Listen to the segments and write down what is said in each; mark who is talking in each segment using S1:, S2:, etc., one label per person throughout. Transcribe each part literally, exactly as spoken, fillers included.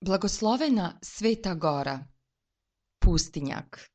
S1: Blagoslovena Sveta Gora, pustinjak.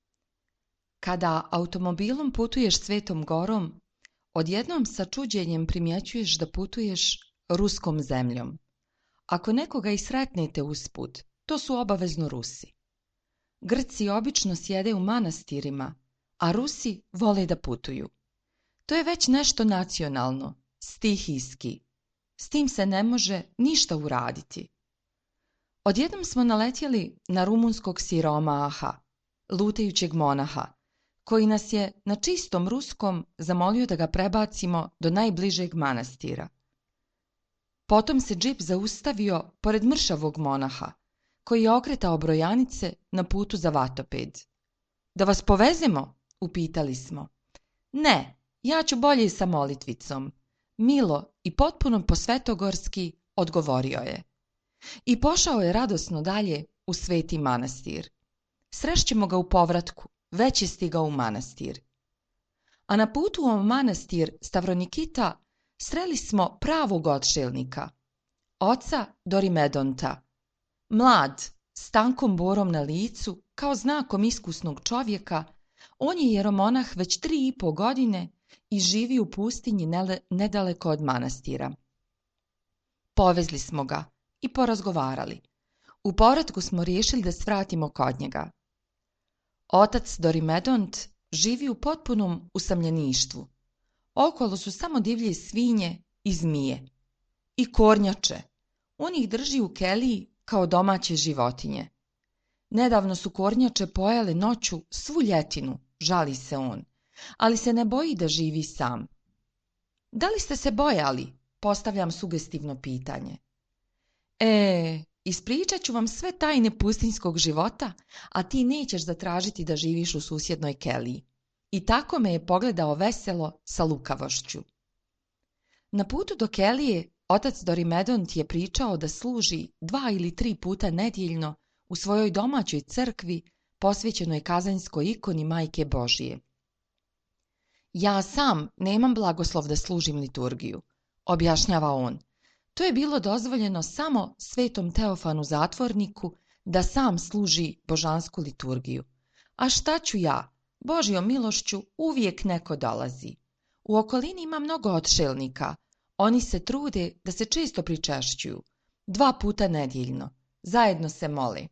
S1: Kada automobilom putuješ Svetom Gorom, odjednom sa čuđenjem primjećuješ da putuješ ruskom zemljom. Ako nekoga i sretnete usput, to su obavezno Rusi. Grci obično sjede u manastirima, a Rusi vole da putuju. To je već nešto nacionalno, stihijski. S tim se ne može ništa uraditi. Odjednom smo naletjeli na rumunskog siromaha, lutajućeg monaha, koji nas je na čistom ruskom zamolio da ga prebacimo do najbližeg manastira. Potom se džip zaustavio pored mršavog monaha, koji je okretao brojanice na putu za Vatoped. Da vas povezemo? Upitali smo. Ne, ja ću bolje sa molitvicom. Milo i potpuno posvetogorski odgovorio je. I pošao je radosno dalje u Sveti manastir. Srešćemo ga u povratku, već je stigao u manastir. A na putu u manastir Stavronikita sreli smo pravog odšelnika, oca Dorimedonta. Mlad, s tankom borom na licu, kao znakom iskusnog čovjeka, on je jeromonah već tri i po godine i živi u pustinji nele, nedaleko od manastira. Povezli smo ga i porazgovarali. U povratku smo riješili da svratimo kod njega. Otac Dorimedont živi u potpunom usamljeništvu. Okolo su samo divlje svinje i zmije. I kornjače. On ih drži u keliji kao domaće životinje. Nedavno su kornjače pojele noću svu ljetinu, žali se on, ali se ne boji da živi sam. Da li ste se bojali? Postavljam sugestivno pitanje. E, ispričat ću vam sve tajne pustinjskog života, a ti nećeš zatražiti da živiš u susjednoj keliji. I tako me je pogledao veselo sa lukavošću. Na putu do kelije otac Dorimedont je pričao da služi dva ili tri puta nedjeljno u svojoj domaćoj crkvi posvećenoj kazanjskoj ikoni Majke Božije. Ja sam nemam blagoslov da služim liturgiju, objašnjava on. To je bilo dozvoljeno samo svetom Teofanu Zatvorniku da sam služi božansku liturgiju. A šta ću ja? Božjom milošću uvijek neko dolazi. U okolini ima mnogo odšelnika. Oni se trude da se često pričešćuju. Dva puta nedjeljno. Zajedno se mole.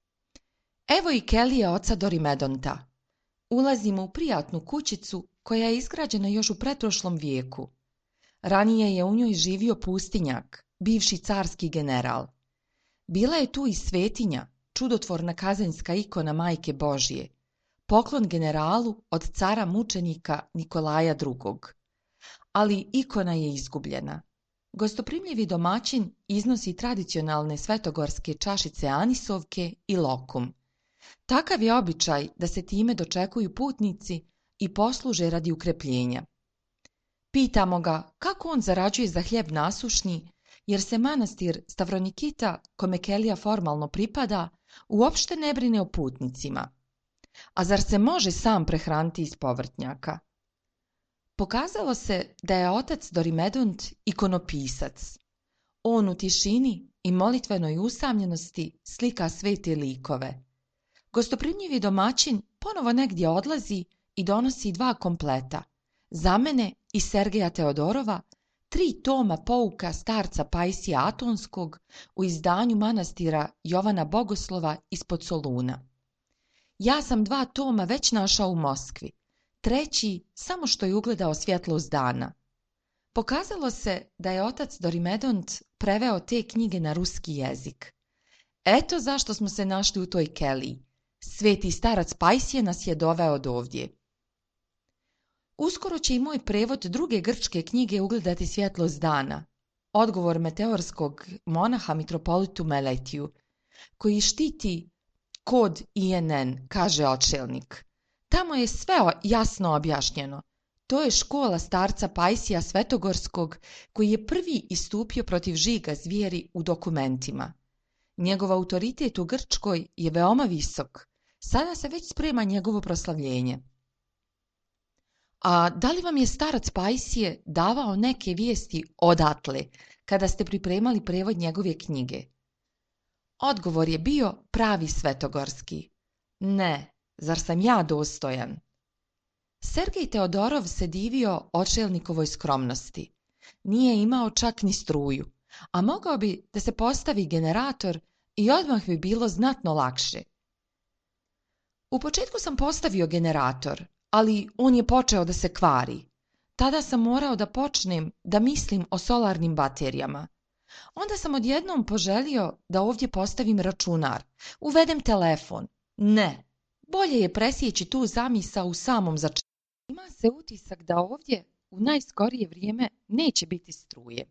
S1: Evo i kelije oca Dorimedonta. Ulazimo u prijatnu kućicu koja je izgrađena još u pretprošlom vijeku. Ranije je u njoj živio pustinjak, bivši carski general. Bila je tu i svetinja, čudotvorna kazanjska ikona Majke Božije, poklon generalu od cara mučenika Nikolaja drugog. Ali ikona je izgubljena. Gostoprimljivi domaćin iznosi tradicionalne svetogorske čašice anisovke i lokum. Takav je običaj da se time dočekuju putnici i posluže radi ukrepljenja. Pitamo ga kako on zarađuje za hljeb nasušni, jer se manastir Stavronikita, kome kelija formalno pripada, uopšte ne brine o putnicima. A zar se može sam prehraniti iz povrtnjaka? Pokazalo se da je otac Dorimedont ikonopisac. On u tišini i molitvenoj usamljenosti slika svete likove. Gostoprimljivi domaćin ponovo negdje odlazi i donosi dva kompleta. Za mene i Sergeja Teodorova tri toma pouka starca Pajsija Atonskog u izdanju manastira Jovana Bogoslova ispod Soluna. Ja sam dva toma već našao u Moskvi, treći samo što je ugledao svjetlost dana. Pokazalo se da je otac Dorimedont preveo te knjige na ruski jezik. Eto zašto smo se našli u toj keliji. Sveti starac Pajsije nas je doveo do ovdje. Uskoro će i moj prevod druge grčke knjige ugledati svjetlost dana, odgovor meteorskog monaha mitropolitu Meletiju, koji štiti kod I N N, kaže odšelnik. Tamo je sve jasno objašnjeno. To je škola starca Pajsija Svetogorskog, koji je prvi istupio protiv žiga zvijeri u dokumentima. Njegov autoritet u Grčkoj je veoma visok. Sada se već sprema njegovo proslavljenje. A da li vam je starac Pajsije davao neke vijesti odatle, kada ste pripremali prevod njegove knjige? Odgovor je bio pravi svetogorski. Ne, zar sam ja dostojan? Sergej Teodorov se divio odšelnikovoj skromnosti. Nije imao čak ni struju, a mogao bi da se postavi generator i odmah bi bilo znatno lakše. U početku sam postavio generator, ali on je počeo da se kvari. Tada sam morao da počnem da mislim o solarnim baterijama. Onda sam odjednom poželio da ovdje postavim računar, uvedem telefon. Ne, bolje je presjeći tu zamisao u samom začetku. Ima se utisak da ovdje u najskorije vrijeme neće biti struje.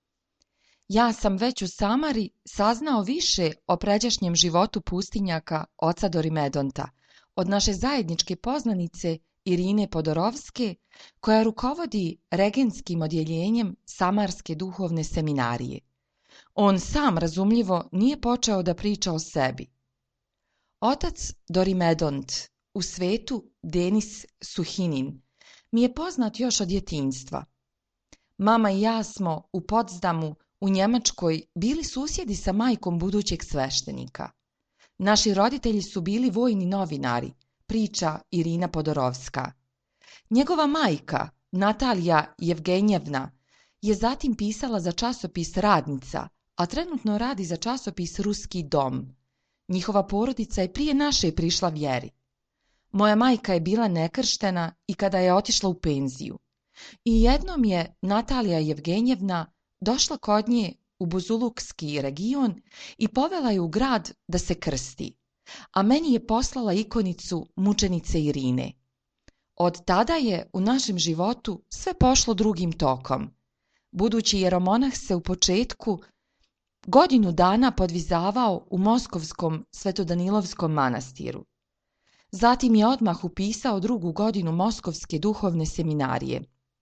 S1: Ja sam već u Samari saznao više o pređašnjem životu pustinjaka oca Dorimedonta, od naše zajedničke poznanice Irine Podorovske, koja rukovodi regentskim odjeljenjem Samarske duhovne seminarije. On sam, razumljivo, nije počeo da priča o sebi. Otac Dorimedont, u svetu Denis Suhinin, mi je poznat još od djetinjstva. Mama i ja smo u Potsdamu u Njemačkoj bili susjedi sa majkom budućeg sveštenika. Naši roditelji su bili vojni novinari, priča Irina Podorovska. Njegova majka, Natalija Jevgenjevna, je zatim pisala za časopis Radnica, a trenutno radi za časopis Ruski dom. Njihova porodica je prije naše prišla vjeri. Moja majka je bila nekrštena i kada je otišla u penziju. I jednom je Natalija Jevgenjevna došla kod nje u Buzulukski region i povela je u grad da se krsti, a meni je poslala ikonicu mučenice Irine. Od tada je u našem životu sve pošlo drugim tokom. Budući jeromonah se u početku godinu dana podvizavao u Moskovskom Svetodanilovskom manastiru. Zatim je odmah upisao drugu godinu Moskovske duhovne seminarije.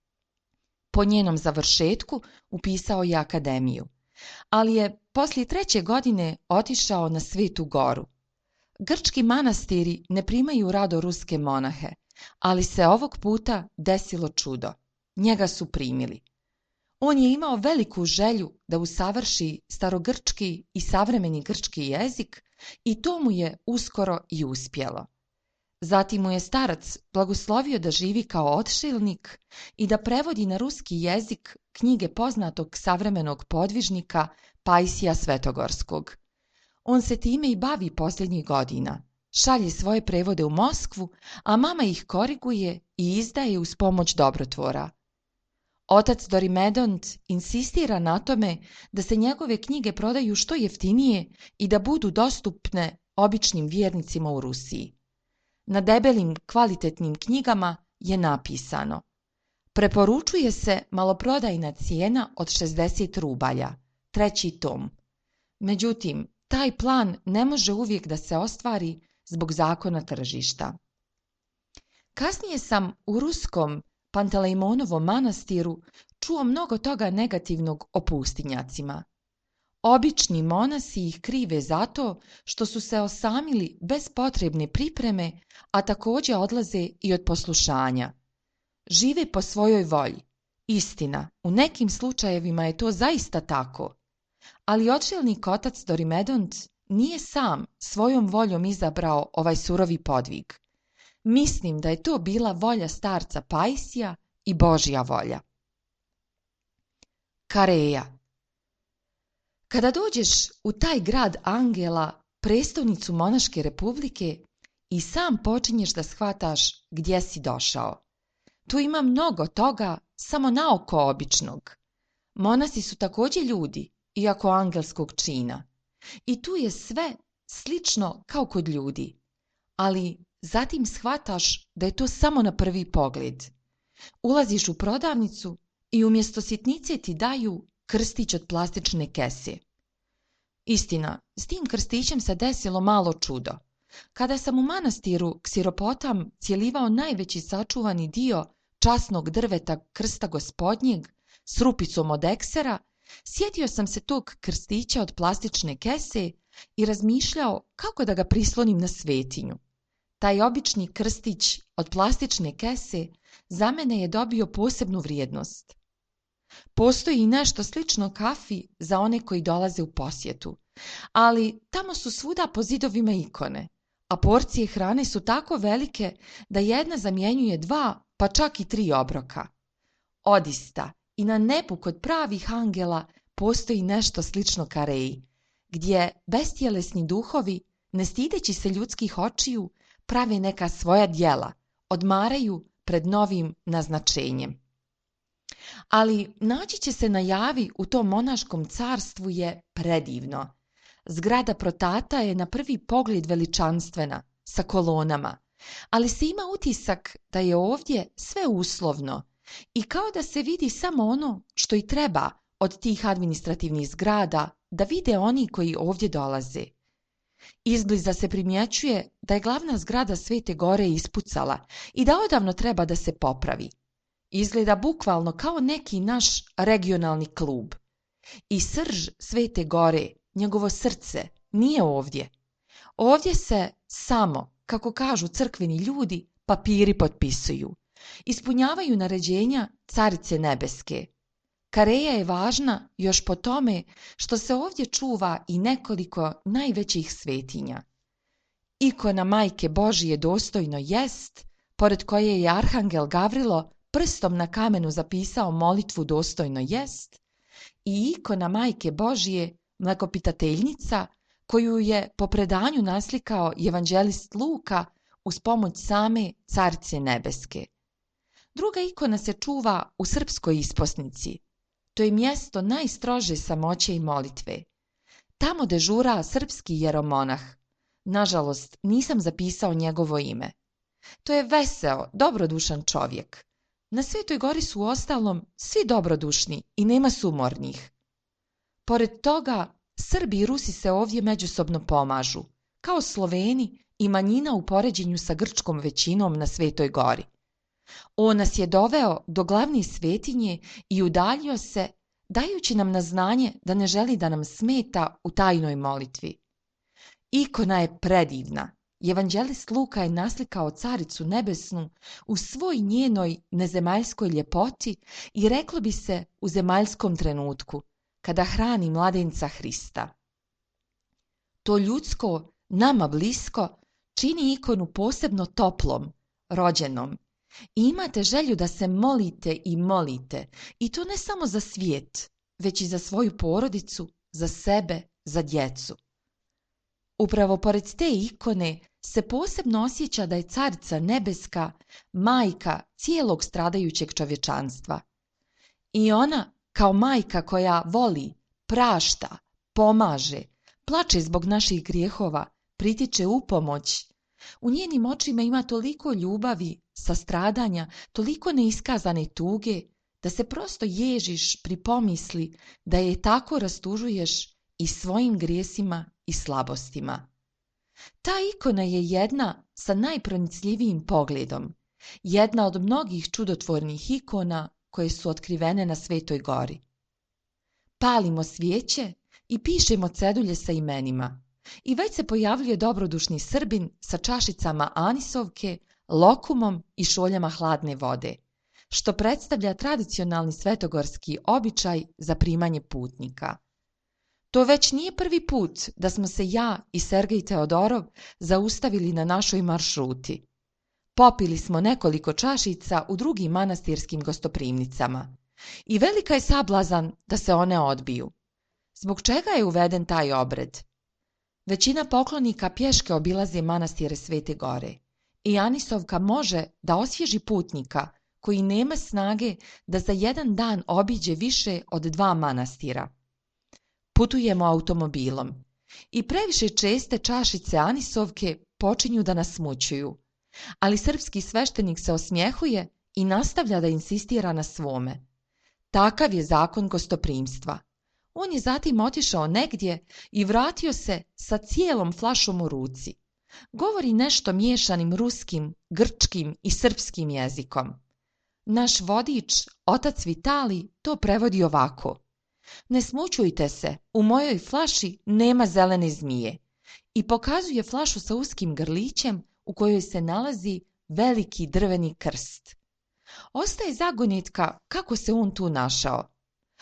S1: Po njenom završetku upisao je akademiju, ali je poslije treće godine otišao na Svetu Goru. Grčki manastiri ne primaju rado ruske monahe, ali se ovog puta desilo čudo. Njega su primili. On je imao veliku želju da usavrši starogrčki i savremeni grčki jezik i to mu je uskoro i uspjelo. Zatim mu je starac blagoslovio da živi kao odšilnik i da prevodi na ruski jezik knjige poznatog savremenog podvižnika Pajsija Svetogorskog. On se time i bavi posljednjih godina. Šalje svoje prevode u Moskvu, a mama ih koriguje i izdaje uz pomoć dobrotvora. Otac Dorimedont insistira na tome da se njegove knjige prodaju što jeftinije i da budu dostupne običnim vjernicima u Rusiji. Na debelim kvalitetnim knjigama je napisano: preporučuje se maloprodajna cijena od šezdeset rubalja, treći tom. Međutim, taj plan ne može uvijek da se ostvari zbog zakona tržišta. Kasnije sam u ruskom Pantelejmonovom manastiru čuo mnogo toga negativnog o pustinjacima. Obični monasi ih krive zato što su se osamili bez potrebne pripreme, a također odlaze i od poslušanja. Žive po svojoj volji. Istina, u nekim slučajevima je to zaista tako. Ali odšilnik otac Dorimedont nije sam svojom voljom izabrao ovaj surovi podvig. Mislim da je to bila volja starca Pajsija i Božja volja. Kareja. Kada dođeš u taj grad angela, prestolnicu monaške republike, i sam počinješ da shvataš gdje si došao. Tu ima mnogo toga, samo naoko običnog. Monasi su također ljudi, iako angelskog čina. I tu je sve slično kao kod ljudi. Ali zatim shvataš da je to samo na prvi pogled. Ulaziš u prodavnicu i umjesto sitnice ti daju krstić od plastične kese. Istina, s tim krstićem se desilo malo čudo. Kada sam u manastiru Ksiropotam cjelivao najveći sačuvani dio časnog drveta krsta gospodnjeg s rupicom od eksera, sjetio sam se tog krstića od plastične kese i razmišljao kako da ga prislonim na svetinju. Taj obični krstić od plastične kese za mene je dobio posebnu vrijednost. Postoji i nešto slično kafi za one koji dolaze u posjetu, ali tamo su svuda po zidovima ikone, a porcije hrane su tako velike da jedna zamjenjuje dva, pa čak i tri obroka. Odista, i na nebu kod pravih angela postoji nešto slično Kareji, gdje bestjelesni duhovi, ne stideći se ljudskih očiju, prave neka svoja djela, odmaraju pred novim naznačenjem. Ali naći će se na javi u tom monaškom carstvu je predivno. Zgrada Protata je na prvi pogled veličanstvena, sa kolonama, ali se ima utisak da je ovdje sve uslovno i kao da se vidi samo ono što i treba od tih administrativnih zgrada da vide oni koji ovdje dolaze. Izbliza se primjećuje da je glavna zgrada Svete Gore ispucala i da odavno treba da se popravi. Izgleda bukvalno kao neki naš regionalni klub. I srž Svete Gore, njegovo srce, nije ovdje. Ovdje se samo, kako kažu crkveni ljudi, papiri potpisuju. Ispunjavaju naređenja Carice Nebeske. Kareja je važna još po tome što se ovdje čuva i nekoliko najvećih svetinja. Ikona Majke Božije dostojno jest, pored koje je arhangel Gavrilo prstom na kamenu zapisao molitvu dostojno jest, i ikona Majke Božije Mlekopitateljnica, koju je po predanju naslikao evanđelist Luka uz pomoć same Carice Nebeske. Druga ikona se čuva u srpskoj isposnici. To je mjesto najstrože samoće i molitve. Tamo dežura srpski jeromonah. Nažalost, nisam zapisao njegovo ime. To je veseo, dobrodušan čovjek. Na Svetoj Gori su uostalom svi dobrodušni i nema sumornih. Pored toga, Srbi i Rusi se ovdje međusobno pomažu, kao Sloveni i manjina u poređenju sa grčkom većinom na Svetoj Gori. On nas je doveo do glavne svetinje i udaljio se, dajući nam na znanje da ne želi da nam smeta u tajnoj molitvi. Ikona je predivna. Evanđelist Luka je naslikao Caricu Nebesnu u svoj njenoj nezemaljskoj ljepoti i reklo bi se u zemaljskom trenutku, kada hrani mladenca Hrista. To ljudsko, nama blisko, čini ikonu posebno toplom, rođenom. I imate želju da se molite i molite, i to ne samo za svijet, već i za svoju porodicu, za sebe, za djecu. Upravo pored te ikone se posebno osjeća da je Carica Nebeska majka cijelog stradajućeg čovječanstva. I ona, kao majka koja voli, prašta, pomaže, plače zbog naših grijehova, pritiče u pomoć. U njenim očima ima toliko ljubavi, sastradanja, toliko neiskazane tuge, da se prosto ježiš pri pomisli da je tako rastužuješ i svojim grijesima i slabostima. Ta ikona je jedna sa najpronicljivijim pogledom, jedna od mnogih čudotvornih ikona koje su otkrivene na Svetoj Gori. Palimo svijeće i pišemo cedulje sa imenima. I već se pojavljuje dobrodušni Srbin sa čašicama anisovke, lokumom i šoljama hladne vode, što predstavlja tradicionalni svetogorski običaj za primanje putnika. To već nije prvi put da smo se ja i Sergej Teodorov zaustavili na našoj maršruti. Popili smo nekoliko čašica u drugim manastirskim gostoprimnicama i velika je sablazan da se one odbiju. Zbog čega je uveden taj obred? Većina poklonika pješke obilaze manastire Svete Gore i anisovka može da osvježi putnika koji nema snage da za jedan dan obiđe više od dva manastira. Putujemo automobilom i previše česte čašice anisovke počinju da nas mučuju, ali srpski sveštenik se osmjehuje i nastavlja da insistira na svome. Takav je zakon gostoprimstva. On je zatim otišao negdje i vratio se sa cijelom flašom u ruci. Govori nešto miješanim ruskim, grčkim i srpskim jezikom. Naš vodič, otac Vitali, to prevodi ovako. Ne smućujte se, u mojoj flaši nema zelene zmije. I pokazuje flašu sa uskim grlićem u kojoj se nalazi veliki drveni krst. Ostaje zagonetka kako se on tu našao.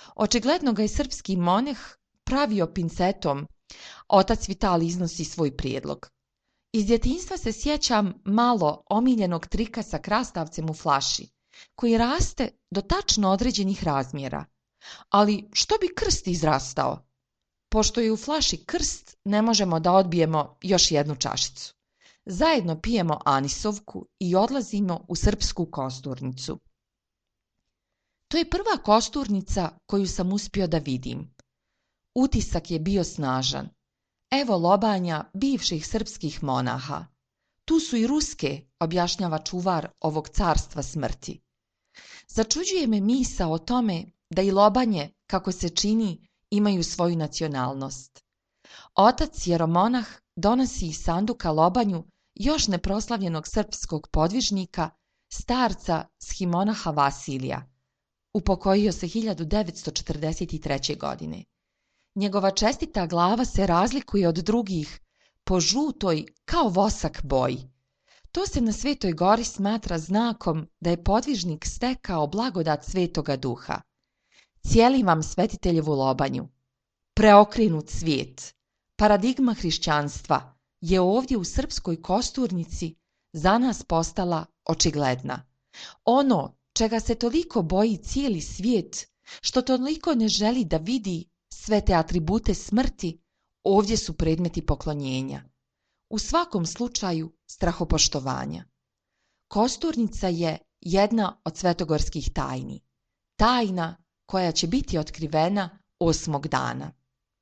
S1: Očigledno ga je srpski monah pravio pincetom. Otac Vitalij iznosi svoj prijedlog. Iz djetinjstva se sjećam malo omiljenog trika sa krastavcem u flaši, koji raste do tačno određenih razmjera. Ali što bi krst izrastao? Pošto je u flaši krst, ne možemo da odbijemo još jednu čašicu. Zajedno pijemo anisovku i odlazimo u srpsku kosturnicu. To je prva kosturnica koju sam uspio da vidim. Utisak je bio snažan. Evo lobanja bivših srpskih monaha. Tu su i ruske, objašnjava čuvar ovog carstva smrti. Začuđuje me misao o tome da i lobanje, kako se čini, imaju svoju nacionalnost. Otac jeromonah donosi iz sanduka lobanju još neproslavljenog srpskog podvižnika, starca shimonaha Vasilija. Upokojio se hiljadu devetsto četrdeset treće. godine. Njegova čestita glava se razlikuje od drugih po žutoj kao vosak boji. To se na Svetoj gori smatra znakom da je podvižnik stekao blagodat Svetoga Duha. Cijelim vam svetiteljevu lobanju. Preokrenut svijet, paradigma hrišćanstva je ovdje u srpskoj kosturnici za nas postala očigledna. Ono čega se toliko boji cijeli svijet, što toliko ne želi da vidi sve te atribute smrti, ovdje su predmeti poklonjenja. U svakom slučaju strahopoštovanja. Kosturnica je jedna od svetogorskih tajni. Tajna koja će biti otkrivena osmog dana.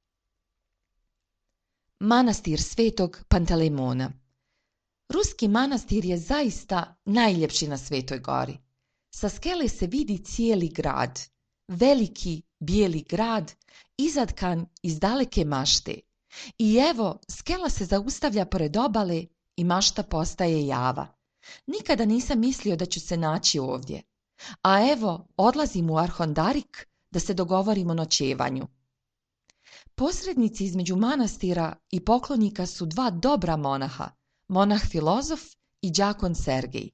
S1: Manastir Svetog Pantelejmona. Ruski manastir je zaista najljepši na Svetoj gori. Sa skele se vidi cijeli grad, veliki bijeli grad, izatkan iz daleke mašte. I evo, skela se zaustavlja pored obale i mašta postaje java. Nikada nisam mislio da ću se naći ovdje. A evo, odlazim u Arhondarik da se dogovorimo o noćevanju. Posrednici između manastira i poklonika su dva dobra monaha, monah filozof i đakon Sergej.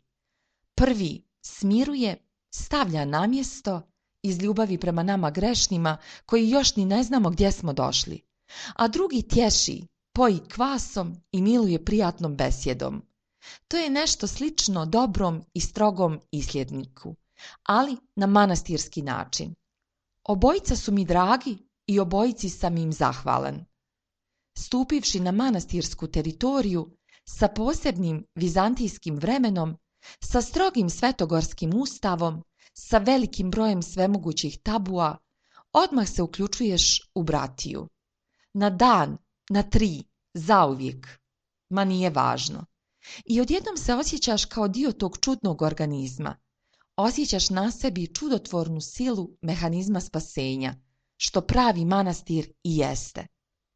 S1: Prvi smiruje, stavlja na mjesto iz ljubavi prema nama grešnima koji još ni ne znamo gdje smo došli, a drugi tješi, poji kvasom i miluje prijatnom besjedom. To je nešto slično dobrom i strogom isljedniku, ali na manastirski način. Obojica su mi dragi i obojici sam im zahvalan. Stupivši na manastirsku teritoriju sa posebnim vizantijskim vremenom, sa strogim svetogorskim ustavom, sa velikim brojem svemogućih tabua, odmah se uključuješ u bratiju. Na dan, na tri, zauvijek, ma nije važno. I odjednom se osjećaš kao dio tog čudnog organizma. Osjećaš na sebi čudotvornu silu mehanizma spasenja, što pravi manastir i jeste.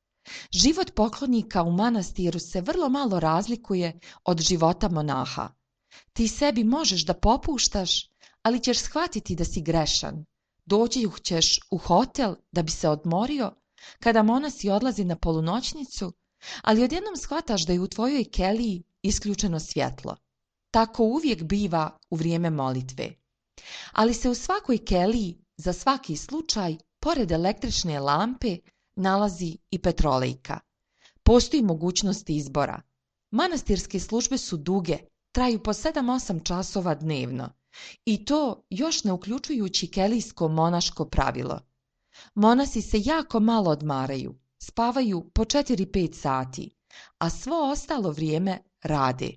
S1: Život poklonika u manastiru se vrlo malo razlikuje od života monaha. Ti sebi možeš da popuštaš, ali ćeš shvatiti da si grešan. Doći ćeš u hotel da bi se odmorio, kada monasi odlazi na polunoćnicu, ali odjednom shvataš da je u tvojoj keliji isključeno svjetlo. Tako uvijek biva u vrijeme molitve. Ali se u svakoj keliji, za svaki slučaj, pored električne lampe, nalazi i petrolejka. Postoji mogućnost izbora. Manastirske službe su duge, traju po sedam osam časova dnevno. I to još ne uključujući kelijsko monaško pravilo. Monasi se jako malo odmaraju, spavaju po četiri pet sati, a svo ostalo vrijeme rade.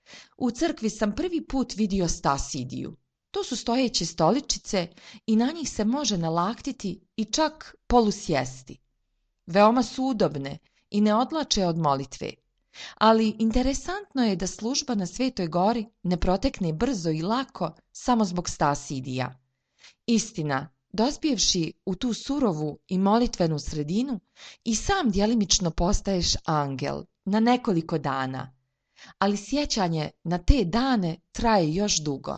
S1: U crkvi sam prvi put vidio stasidiju. To su stojeće stoličice i na njih se može nalaktiti i čak polusjesti. Veoma su udobne i ne odlače od molitve. Ali interesantno je da služba na Svetoj gori ne protekne brzo i lako samo zbog stasidija. Istina, dospjevši u tu surovu i molitvenu sredinu, i sam djelimično postaješ angel na nekoliko dana, ali sjećanje na te dane traje još dugo.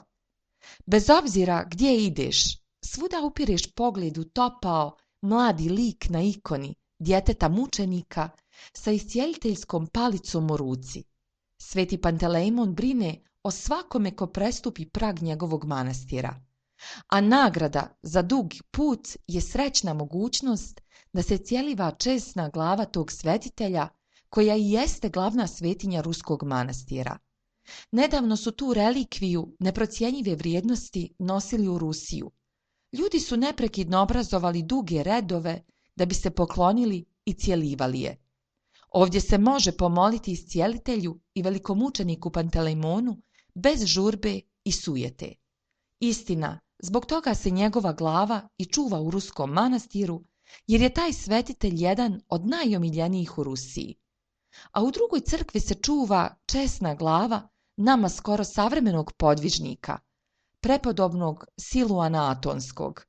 S1: Bez obzira gdje ideš, svuda upireš pogled u topao, mladi lik na ikoni djeteta mučenika sa iscijeliteljskom palicom u ruci. Sveti Pantelejmon brine o svakome ko prestupi prag njegovog manastira. a nagrada za dug put je srećna mogućnost da se cjeliva česna glava tog svetitelja, koja i jeste glavna svetinja ruskog manastira. Nedavno su tu relikviju neprocjenjive vrijednosti nosili u Rusiju. Ljudi su neprekidno obrazovali duge redove da bi se poklonili i cjelivali je. Ovdje se može pomoliti iscijelitelju i velikomučeniku Pantelejmonu bez žurbe i sujete. Istina, zbog toga se njegova glava i čuva u ruskom manastiru, jer je taj svetitelj jedan od najomiljenijih u Rusiji. A u drugoj crkvi se čuva česna glava nama skoro savremenog podvižnika, prepodobnog Siluana Atonskog.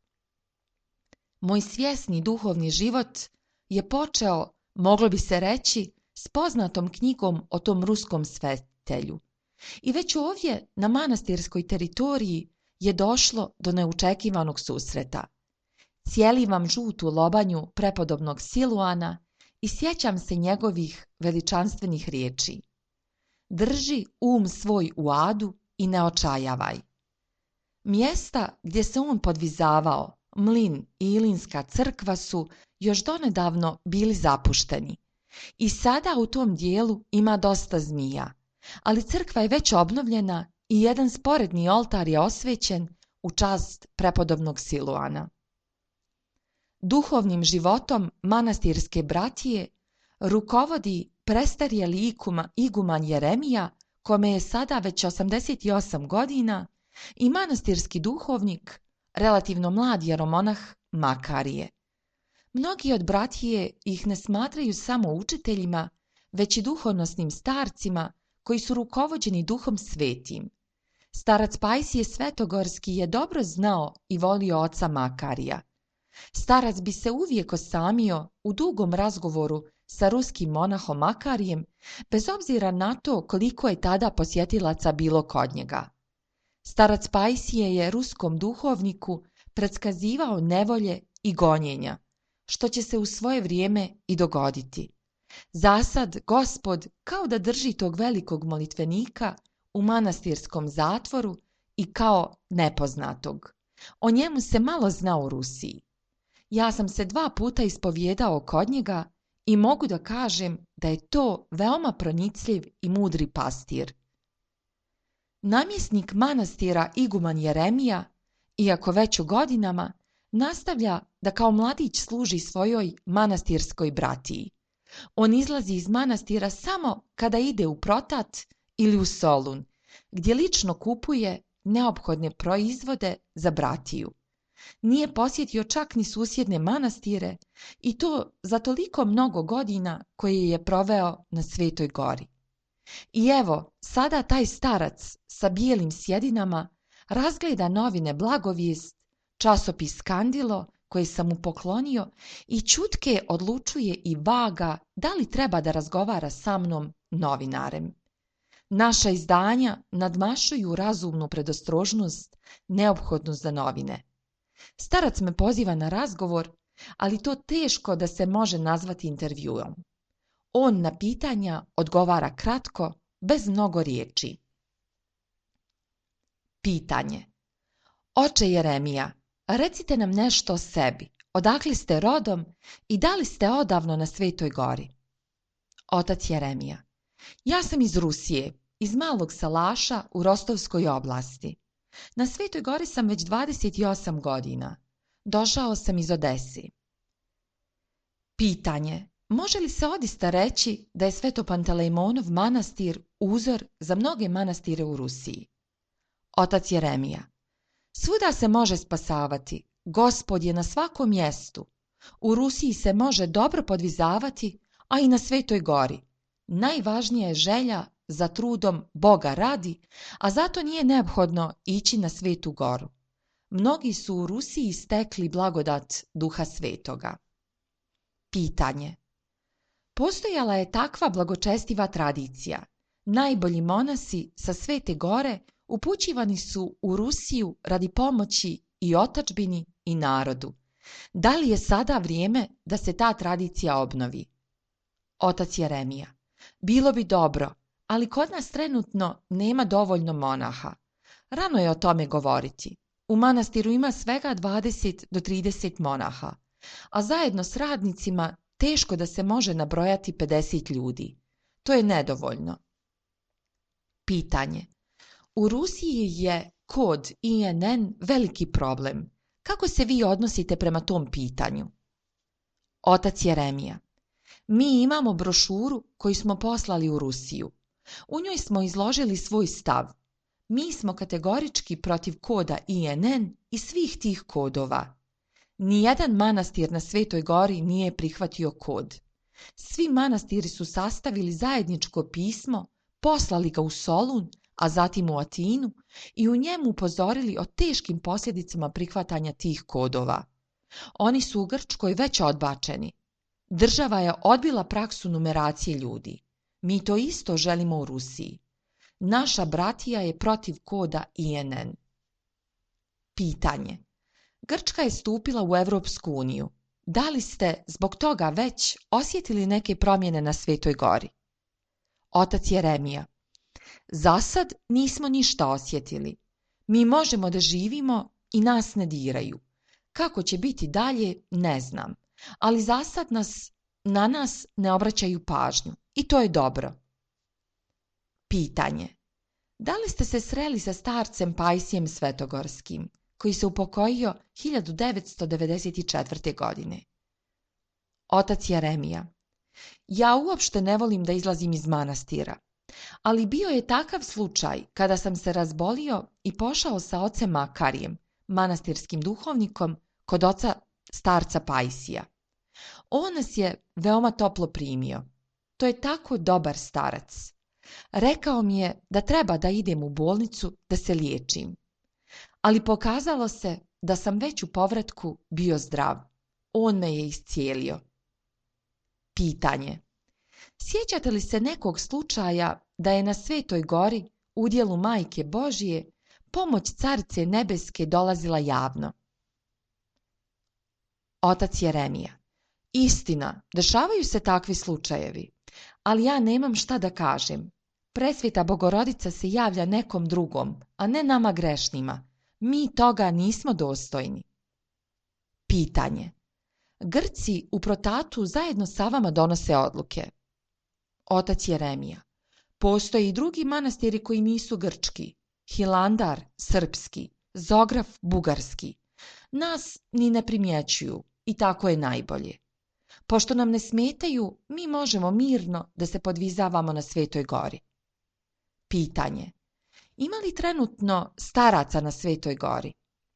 S1: Moj svjesni duhovni život je počeo, moglo bi se reći, s poznatom knjigom o tom ruskom svetitelju. I već ovdje na manastirskoj teritoriji je došlo do neočekivanog susreta. Cijelivam žutu lobanju prepodobnog Siluana i sjećam se njegovih veličanstvenih riječi. Drži um svoj u adu i ne očajavaj. Mjesta gdje se on podvizavao, mlin i Ilinska crkva su još donedavno bili zapušteni. I sada u tom dijelu ima dosta zmija, ali crkva je već obnovljena i jedan sporedni oltar je osvećen u čast prepodobnog Siluana. Duhovnim životom manastirske bratije rukovodi prestarjeli ikuma, iguman Jeremija, kome je sada već osamdeset osam godina, i manastirski duhovnik, relativno mlad jeromonah Makarije. Mnogi od bratije ih ne smatraju samo učiteljima, već i duhovnosnim starcima koji su rukovođeni duhom svetim. Starac Pajsije Svetogorski je dobro znao i volio oca Makarija. Starac bi se uvijek osamio u dugom razgovoru sa ruskim monahom Makarijem, bez obzira na to koliko je tada posjetilaca bilo kod njega. Starac Pajsije je ruskom duhovniku predskazivao nevolje i gonjenja, što će se u svoje vrijeme i dogoditi. Zasad Gospod kao da drži tog velikog molitvenika u manastirskom zatvoru i kao nepoznatog. O njemu se malo zna u Rusiji. Ja sam se dva puta ispovjedao kod njega i mogu da kažem da je to veoma pronicljiv i mudri pastir. Namjesnik manastira iguman Jeremija, iako već u godinama, nastavlja da kao mladić služi svojoj manastirskoj bratiji. On izlazi iz manastira samo kada ide u Protat ili u Solun, gdje lično kupuje neophodne proizvode za bratiju. Nije posjetio čak ni susjedne manastire i to za toliko mnogo godina koje je proveo na Svetoj gori. I evo, sada taj starac sa bijelim sjedinama razgleda novine Blagovijest, časopis Kandilo koji sam mu poklonio i čutke odlučuje i vaga da li treba da razgovara sa mnom, novinarem. Naša izdanja nadmašuju razumnu predostrožnost neophodnu za novine. Starac me poziva na razgovor, ali to teško da se može nazvati intervjuom. On na pitanja odgovara kratko, bez mnogo riječi. Pitanje. Oče Jeremija, recite nam nešto o sebi. Odakle ste rodom i da li ste odavno na Svetoj gori? Otac Jeremija. Ja sam iz Rusije, iz malog salaša u Rostovskoj oblasti. Na Svetoj gori sam već dvadeset osam godina. Došao sam iz Odese. Pitanje. Može li se odista reći da je Sveto Pantelejmonov manastir uzor za mnoge manastire u Rusiji? Otac Jeremija. Svuda se može spasavati. Gospod je na svakom mjestu. U Rusiji se može dobro podvizavati, a i na Svetoj gori. Najvažnija je želja za trudom Boga radi, a zato nije neophodno ići na Svetu goru. Mnogi su u Rusiji stekli blagodat Duha Svetoga. Pitanje. Postojala je takva blagočestiva tradicija. Najbolji monasi sa Svete gore upućivani su u Rusiju radi pomoći i otadžbini i narodu. Da li je sada vrijeme da se ta tradicija obnovi? Otac Jeremija. Bilo bi dobro, ali kod nas trenutno nema dovoljno monaha. Rano je o tome govoriti. U manastiru ima svega dvadeset do trideset monaha, a zajedno s radnicima teško da se može nabrojati pedeset ljudi. To je nedovoljno. Pitanje. U Rusiji je kod I N N veliki problem. Kako se vi odnosite prema tom pitanju? Otac Jeremija. Mi imamo brošuru koju smo poslali u Rusiju. U njoj smo izložili svoj stav. Mi smo kategorički protiv koda I N N i svih tih kodova. Nijedan manastir na Svetoj Gori nije prihvatio kod. Svi manastiri su sastavili zajedničko pismo, poslali ga u Solun, a zatim u Atinu i u njemu upozorili o teškim posljedicama prihvatanja tih kodova. Oni su u Grčkoj već odbačeni. Država je odbila praksu numeracije ljudi. Mi to isto želimo u Rusiji. Naša bratija je protiv koda I N N. Pitanje. Grčka je stupila u Europsku uniju. Da li ste zbog toga već osjetili neke promjene na Svetoj Gori? Otac Jeremija. Za sad nismo ništa osjetili. Mi možemo da živimo i nas ne diraju. Kako će biti dalje, ne znam. Ali za sad nas, na nas ne obraćaju pažnju. I to je dobro. Pitanje. Da li ste se sreli sa starcem Pajsijem Svetogorskim, koji se upokojio hiljadu devetsto devedeset četvrte. godine? Otac Jeremija. Ja uopšte ne volim da izlazim iz manastira, ali bio je takav slučaj kada sam se razbolio i pošao sa ocem Makarijem, manastirskim duhovnikom, kod oca starca Pajsija. On nas je veoma toplo primio. To je tako dobar starac. Rekao mi je da treba da idem u bolnicu da se liječim. Ali pokazalo se da sam već u povratku bio zdrav. On me je iscijelio. Pitanje. Sjećate li se nekog slučaja da je na Svetoj Gori, u udjelu Majke Božije, pomoć Carice Nebeske dolazila javno? Otac Jeremija. Istina, dešavaju se takvi slučajevi, ali ja nemam šta da kažem. Presveta Bogorodica se javlja nekom drugom, a ne nama grešnima. Mi toga nismo dostojni. Pitanje. Grci u Protatu zajedno sa vama donose odluke. Otac Jeremija. Postoje i drugi manastiri koji nisu grčki. Hilandar srpski, Zograf bugarski. Nas ni ne primjećuju i tako je najbolje. Pošto nam ne smetaju, mi možemo mirno da se podvizavamo na Svetoj Gori. Pitanje. Ima li trenutno staraca na Svetoj Gori?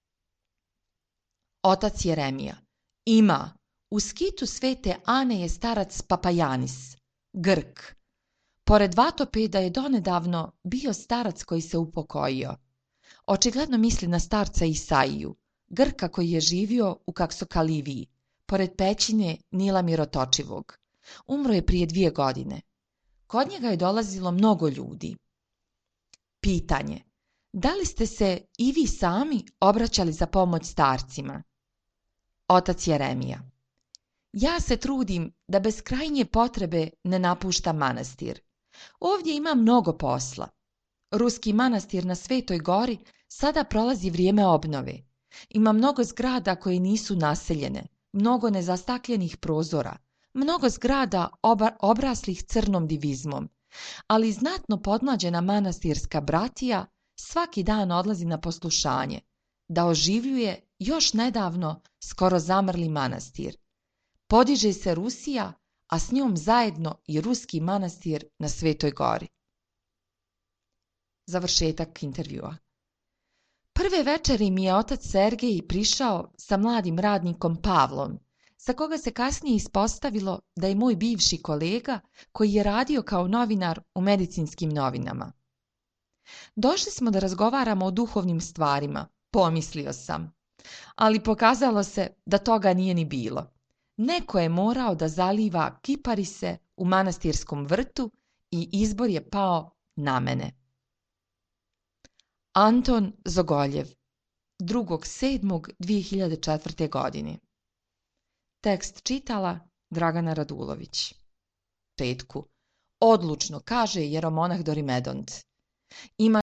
S1: Otac Jeremija. Ima. U skitu Svete Ane je starac Papajanis, Grk. Pored Vatopeda je donedavno bio starac koji se upokojio. Očigledno misli na starca Isaiju, Grka koji je živio u Kaksokaliviji, pored pećine Nila Mirotočivog. Umro je prije dvije godine. Kod njega je dolazilo mnogo ljudi. Pitanje. Da li ste se i vi sami obraćali za pomoć starcima? Otac Jeremija. Ja se trudim da bez krajnje potrebe ne napuštam manastir. Ovdje ima mnogo posla. Ruski manastir na Svetoj Gori sada prolazi vrijeme obnove. Ima mnogo zgrada koje nisu naseljene, mnogo nezastakljenih prozora, mnogo zgrada oba, obraslih crnom divizmom, ali znatno podmlađena manastirska bratija svaki dan odlazi na poslušanje, da oživljuje još nedavno skoro zamrli manastir. Podiže se Rusija, a s njom zajedno i ruski manastir na Svetoj Gori. Završetak intervjua. Prve večeri mi je otac Sergej prišao sa mladim radnikom Pavlom, za koga se kasnije ispostavilo da je moj bivši kolega koji je radio kao novinar u medicinskim novinama. Došli smo da razgovaramo o duhovnim stvarima, pomislio sam, ali pokazalo se da toga nije ni bilo. Neko je morao da zaliva kiparise u manastirskom vrtu i izbor je pao na mene. Anton Zogoljev, drugog sedmog dvije hiljade četvrte. godine. Tekst čitala Dragana Radulović. Petku. Odlučno, kaže jeromonah Dorimedont. Ima